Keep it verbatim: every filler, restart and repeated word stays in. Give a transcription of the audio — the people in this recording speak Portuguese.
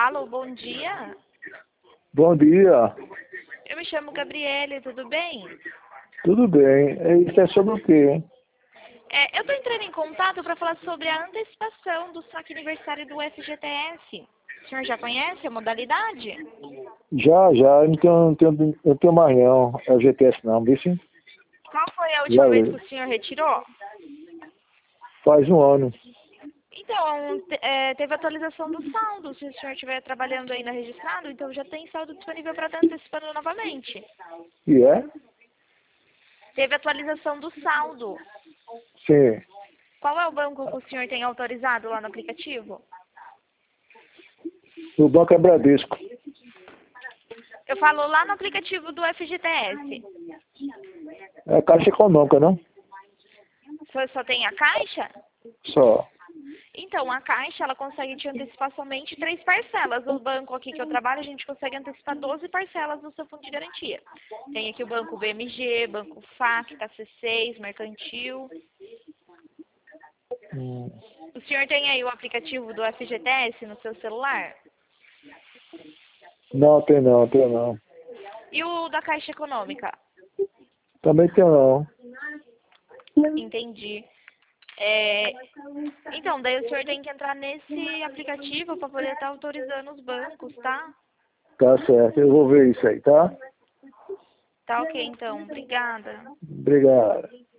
Alô, bom dia. Bom dia. Eu me chamo Gabriele, tudo bem? Tudo bem. É, Isso é sobre o quê, hein? É, eu estou entrando em contato para falar sobre a antecipação do saque aniversário do F G T S. O senhor já conhece a modalidade? Já, já. Eu não tenho, não tenho, eu não tenho mais não. É o G T S não, viu sim? Qual foi a Já última vez que o senhor retirou? faz um ano. Então, te- é, teve atualização do saldo. Se o senhor estiver trabalhando ainda registrado, então já tem saldo disponível para estar antecipando novamente. E é? Teve atualização do saldo. Sim. Qual é o banco que o senhor tem autorizado lá no aplicativo? O banco é Bradesco. Eu falo lá no aplicativo do F G T S. É Caixa Econômica, não? Só, só tem a Caixa? Só. Então, a Caixa, ela consegue te antecipar somente três parcelas. No banco aqui que eu trabalho, a gente consegue antecipar doze parcelas no seu fundo de garantia. Tem aqui o banco B M G, banco F A C, K C seis, Mercantil. Hum. O senhor tem aí o aplicativo do F G T S no seu celular? Não, tem não, tem não. E o da Caixa Econômica? Também tem não. Entendi. É, então, daí o senhor tem que entrar nesse aplicativo para poder estar autorizando os bancos, tá? Tá certo. Eu vou ver isso aí, tá? Tá ok, então. Obrigada. Obrigado.